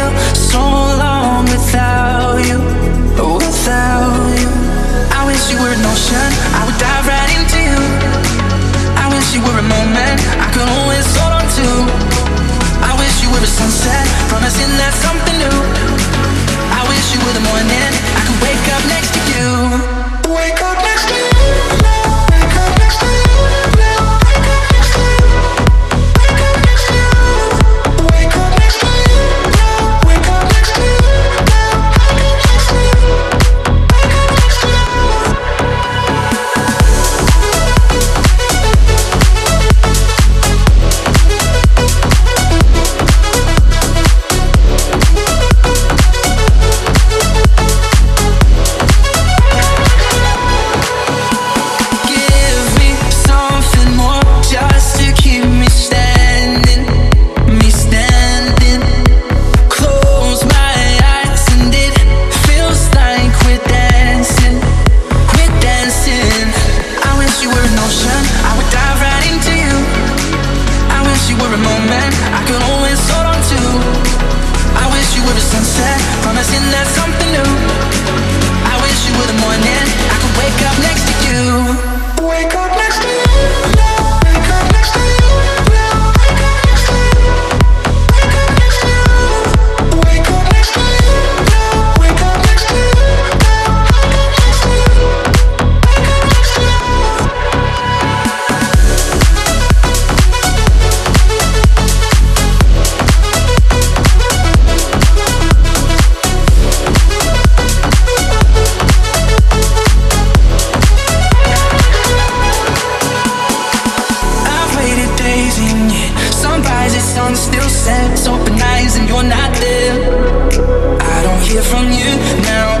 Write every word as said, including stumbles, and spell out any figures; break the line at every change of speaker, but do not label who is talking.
feel so long without you, without you. I wish you were an ocean, I would dive right into you. I wish you were a moment I could always hold on to. I wish you were a sunset, promising that something new. I wish you were the morning I could wake up next to you. Wake up next to you. Wake up next to you. Wake up next to you. Wake up next to you. Still sets, open eyes and you're not there. I don't hear from you now.